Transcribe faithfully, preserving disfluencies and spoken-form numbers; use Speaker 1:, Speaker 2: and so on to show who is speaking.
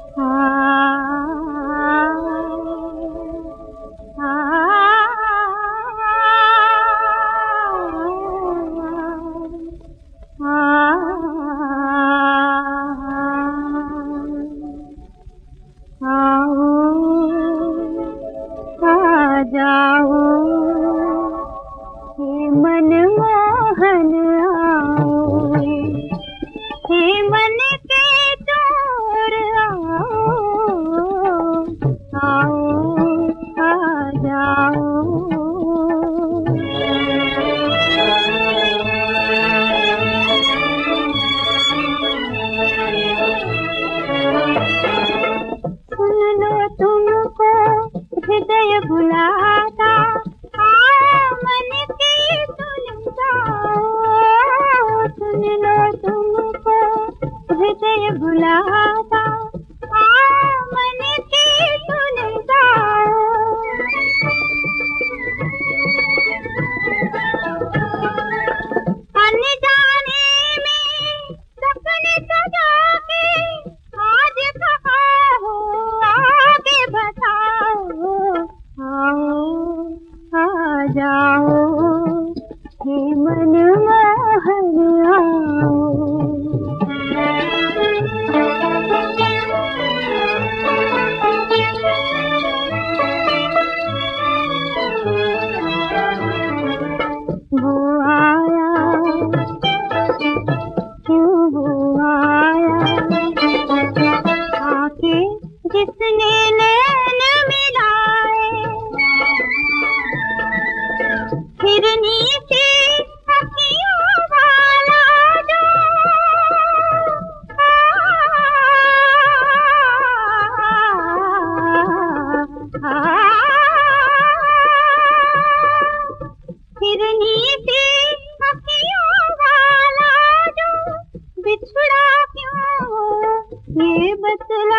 Speaker 1: जाओ हे मनमोहन आओ, हे मन के चोर आओ, आओ आ जाओ। सुन लो तुमको हृदय बुलाता, आओ मन की सुनता। सुन लो तुमको हृदय बुलाता, आओ मन की सुनता। अनजाने में सपने सजा के आज कहाँ हो आगे बताओ, आओ आ जाओ हे मनमोहन आओ। वो आया क्यों वो आया, आके जिसने नैन मिलाए, हिरनी सी अखियों वाला जो आ, आ, हिरनी सी अखियों वाला जो बिछड़ा क्यों ये बतला।